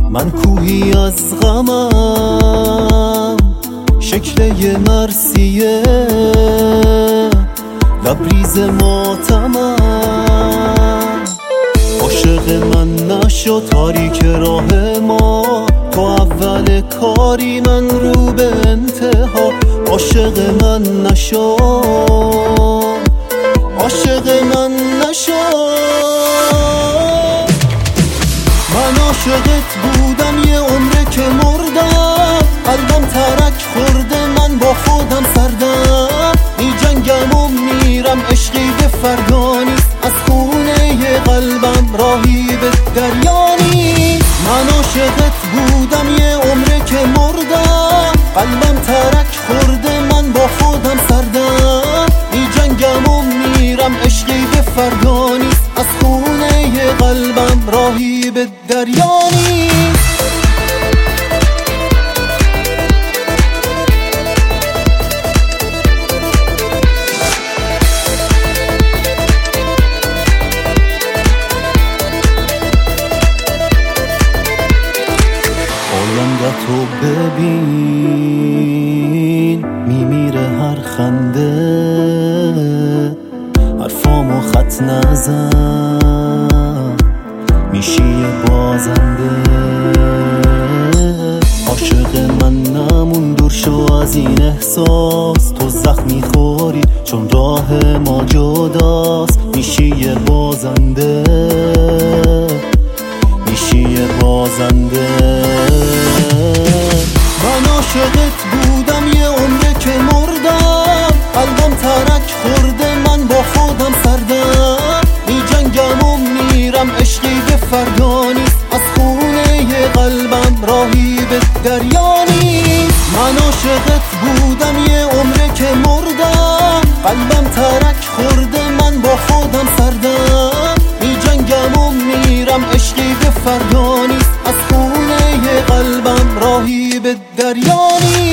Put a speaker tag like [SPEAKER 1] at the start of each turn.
[SPEAKER 1] من کوهی از غمم، شکل یه مرثیه، لبریز ماتمم. عاشق من نشو تاریک راه ما، تو اول کاری من رو به انتها. عاشق من نشو، عاشق من نشو. من عاشقت بودم یه عمره که مردم، قلبم ترک خورده من با خودم سردم. می جنگم و میرم عشقی به فردا نیست، از خونه ی قلبم راهی به دریا نیست. من عاشقت بودم یه عمره که مردم، قلبم ترک خورده من با خودم سردم. می جنگم و میرم عشقی به فردا نیست، از خونه ی قلبم راهی به دریا نیست. آینده‌تو ببین، میمیره هر خنده. حرفامو خط نزن، میشی یه بازنده. عاشق من نمون، دور شو از این احساس. تو زخمی خوری چون راه ما جداست، میشی یه بازنده، میشی یه بازنده. من عاشقت بودم یه عمره که مردم، قلبم ترک خورده من با خودم سردم. می جنگم و میرم عشقی به فردا نیست، از خونه ی قلبم راهی به دریا نیست. من عاشقت بودم یه عمره که مردم، قلبم ترک خورده من با خودم سردم. می جنگم و میرم عشقی به فردا نیست، از خونه ی قلبم راهی به دریا نیست.